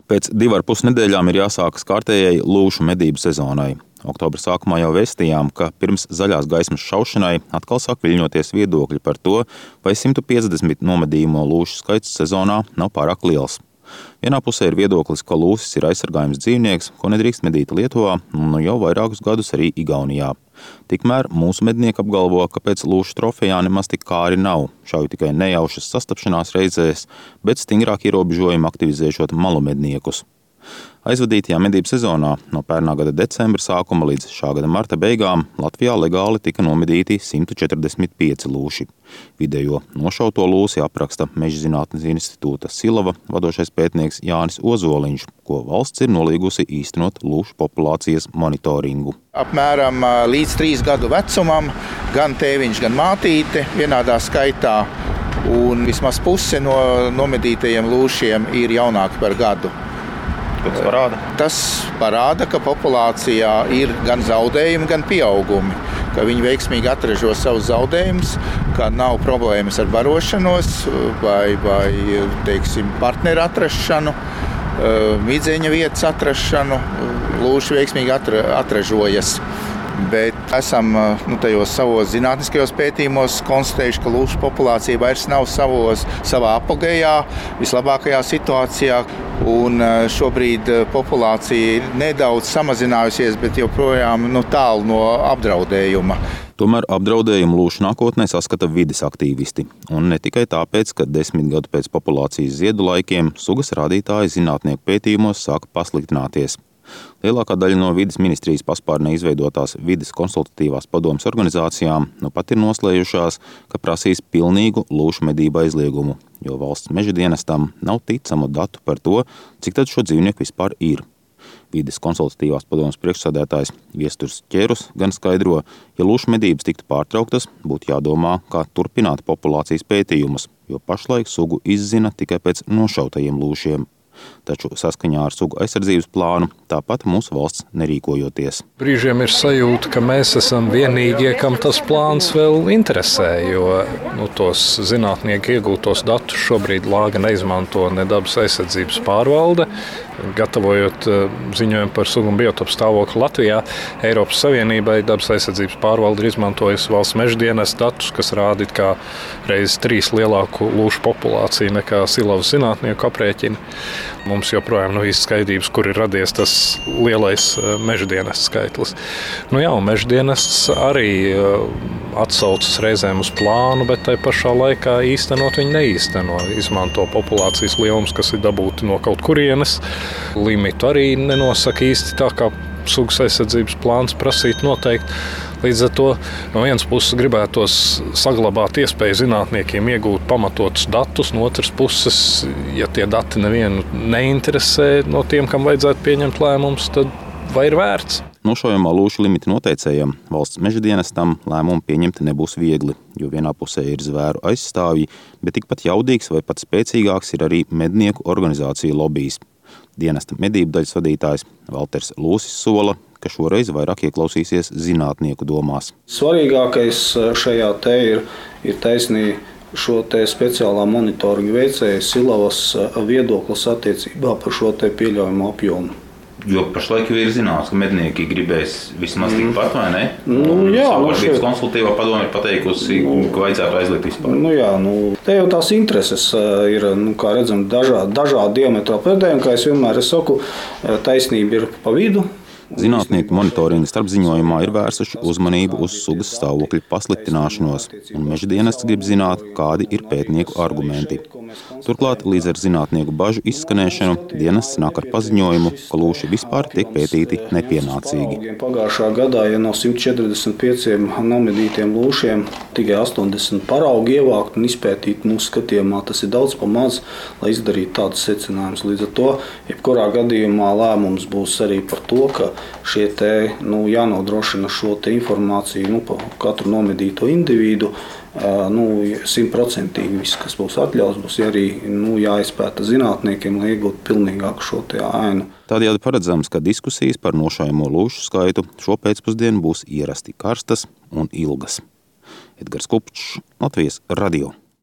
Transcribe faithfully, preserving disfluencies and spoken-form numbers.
Pēc divu ar pus nedēļām ir jāsākas kārtējai lūšu medību sezonai. Oktobra sākumā jau vēstījām, ka pirms zaļās gaismas šaušanai atkal sāk viļņoties viedokļi par to, vai simt piecdesmit nomedījamo lūšu skaits sezonā nav pārāk liels. Vienā pusē ir viedoklis, ka lūsis ir aizsargājums dzīvnieks, ko nedrīkst medīt Lietuvā un jau vairākus gadus arī Igaunijā. Tikmēr mūsu mednieki apgalvo, ka pēc lūšu trofejā nemaz tik kāri nav, šauj tikai nejaušas sastapšanās reizēs, bet stingrāk ierobežojumi aktivizēšot malu medniekus. Aizvadītajā medību sezonā no pērnā gada decembra sākuma līdz šā gada marta beigām Latvijā legāli tika nomedīti simt četrdesmit pieci lūši. Vidējo nošauto lūsi apraksta Mežzinātnes institūta Silava vadošais pētnieks Jānis Ozoliņš, ko valsts ir nolīgusi īstenot lūšu populācijas monitoringu. Apmēram līdz trīs gadu vecumam gan tēviņš, gan mātīte vienādā skaitā, un vismaz puse no nomedītajiem lūšiem ir jaunāki par gadu. Ko tas parāda? Tas parāda, ka populācijā ir gan zaudējumi, gan pieaugumi, ka viņi veiksmīgi atražo savus zaudējumus, ka nav problēmas ar barošanos vai, vai teiksim, partneru atrašanu, midzeņa vietas atrašanu. Lūši veiksmīgi atra, atražojas. Bet esam nu, tajos savos zinātniskajos pētījumos konstatējuši, ka lūšu populācija vairs nav savos, savā apogejā, vislabākajā situācijā. Un šobrīd populācija ir nedaudz samazinājusies, bet joprojām nu, tālu no apdraudējuma. Tomēr apdraudējumu lūšu nākotnē saskata vides aktīvisti. Un ne tikai tāpēc, ka desmit gadu pēc populācijas ziedu laikiem sugas rādītāji zinātnieku pētījumos sāka pasliktināties. Lielākā daļa no vides ministrijas paspārnē izveidotās vides konsultatīvās padomes organizācijām nu pat ir noslējušās, ka prasīs pilnīgu lūšu medību aizliegumu, jo valsts meža dienestam nav ticamu datu par to, cik tad šo dzīvnieku vispār ir. Vides konsultatīvās padomes priekšsēdētājs Viesturs Ķērus gan skaidro, ja lūšu medības tiktu pārtrauktas, būtu jādomā, kā turpināt populācijas pētījumus, jo pašlaik sugu izzina tikai pēc nošautajiem lūšiem. Taču saskaņā ar sugu aizsardzības plānu tāpat mūsu valsts nerīkojoties. Brīžiem ir sajūta, ka mēs esam vienīgie, kam tas plāns vēl interesē, jo nu, tos zinātnieki iegūtos datus šobrīd lāga neizmanto ne dabas aizsardzības pārvalde. Gatavojot ziņojumu par sugu un biotopu stāvokli Latvijā, Eiropas Savienībai dabas aizsardzības pārvalde ir izmantojusi valsts meža dienas datus, kas rāda kā reizes trīs lielāku lūšu populāciju nekā Silavas zinātnieku aprēķini. Mums joprojām nav īsti skaidrības, kur ir radies tas lielais meža dienas skaitlis. Nu jā, meža dienests arī atsaucas reizēm uz plānu, bet tai pašā laikā īstenot viņi neīsteno. Izmanto populācijas lielums, kas ir dabūti no kaut kurienes. Limitu arī nenosaka īsti tā, kā sugas aizsardzības plāns prasīt noteikti. Līdz ar to no vienas puses gribētos saglabāt iespēju zinātniekiem iegūt pamatotus datus, no otras puses, ja tie dati nevienu neinteresē no tiem, kam vajadzētu pieņemt lēmumus, tad vai ir vērts? Nošaujamā lūšu limita noteicējam valsts meža dienestam lēmumu pieņemt nebūs viegli, jo vienā pusē ir zvēru aizstāvji, bet tikpat jaudīgs vai pat spēcīgāks ir arī mednieku organizāciju lobijs. Dienesta medību daļas vadītājs Valters Lūsis sola, ka šoreiz vairāk ieklausīsies zinātnieku domās. Svarīgākais šajā te ir, ir taisnī šo te speciālā monitoringa veicēja Silavas viedoklis attiecībā par šo te pieļaujumu apjomu. Jo pašlaik jau ir zināms, ka mednieki gribēs vismaz tikpat, vai ne? Nu, jā, nu šeit konsultatīvā padome ir pateikusi, ka vajadzētu aizliegt vispār. Nu jā, nu, te jau tās intereses ir, nu, kā redzam, dažādi, dažādi diametrāli pretējumi, kā es vienmēr es saku, taisnība ir pa vidu. Zinātnieku monitoringa starpziņojumā ir vērsuši uzmanību uz sugas stāvokļa pasliktināšanos, un meža dienests grib zināt, kādi ir pētnieku argumenti. Turklāt, līdz ar zinātnieku bažu izskanēšanu, dienests nāk ar paziņojumu, ka lūši vispār tiek pētīti nepienācīgi. Pagājušā gadā, ja no simt četrdesmit pieciem nomedītiem lūšiem tikai astoņdesmit paraugi ievākt un izpētīt mūsu skatījumā, tas ir daudz pa maz, lai izdarītu tādus secinājumus. Līdz ar to, jebkurā gadījumā lēmums būs arī par to, ka šie te, nu, jānodrošina šo te informāciju nu, par katru nomedīto individu. Nu, simtprocentīgi viss, kas būs atļauts, būs arī nu, jāizpēta zinātniekiem, lai iegūtu pilnīgāku šo te ainu. Tādējādi paredzams, ka diskusijas par nošaujamo lūšu skaitu šo pēcpusdienu būs ierasti karstas un ilgas. Edgars Kupčs, Latvijas radio.